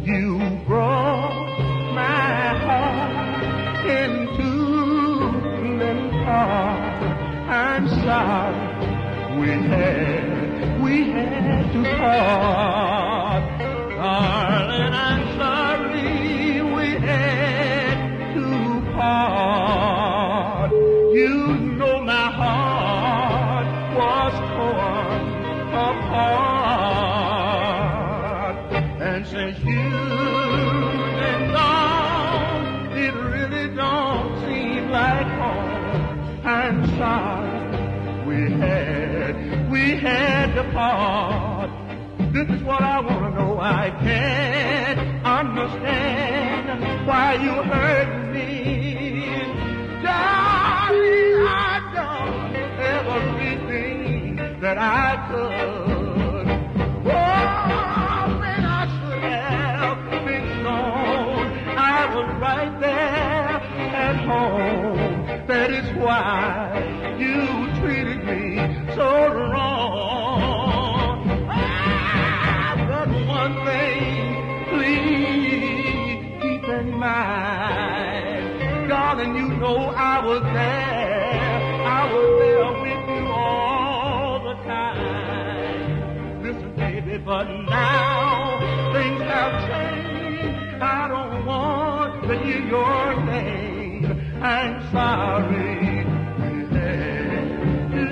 You brought my heart into little part. I'm sorry we had to part. Darling, I'm sorry we had to part. You know my heart was torn apart. And since you've been gone, it really don't seem like home. I'm sorry we had to part. This is what I want to know. I can't understand why you hurt me. Darling, I've done everything that I could. Oh, when I should have been gone, I was right there at home. That is why you treated me so wrong. But one thing, please keep in mind, darling, you know I was there with you all the time. Listen, baby, but now things have changed. I don't want to hear your name. I'm sorry we had to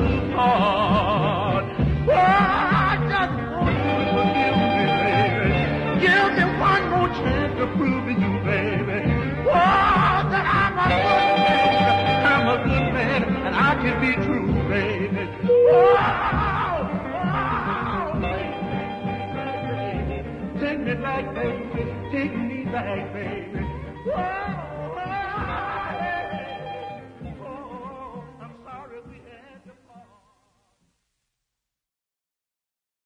part. Oh, I just want you to forgive me, baby. Give me one more chance to prove to you, baby. Oh, that I'm a good man, and I can be true, baby. Take me back, baby. Take me back, baby. Oh.